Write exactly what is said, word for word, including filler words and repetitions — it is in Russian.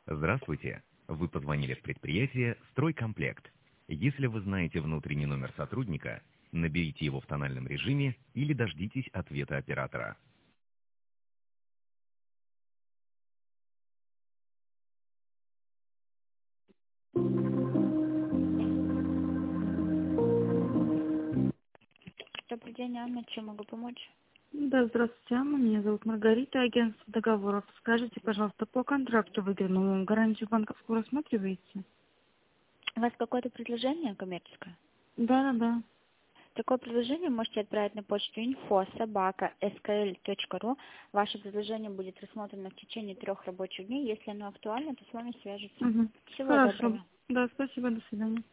Здравствуйте. Вы позвонили в предприятие «Стройкомплект». Если вы знаете внутренний номер сотрудника, наберите его в тональном режиме или дождитесь ответа оператора. Добрый день, Анна. Чем могу помочь? Да, здравствуйте, Анна. Меня зовут Маргарита, агентство договоров. Скажите, пожалуйста, по контракту выданному гарантию банковскую рассматриваете? У вас какое-то предложение коммерческое? Да, да, да. Такое предложение можете отправить на почту info собака эс ка эль точка ру. Ваше предложение будет рассмотрено в течение трех рабочих дней. Если оно актуально, то с вами свяжутся. Угу. Всего Хорошо. доброго. Да, спасибо, до свидания.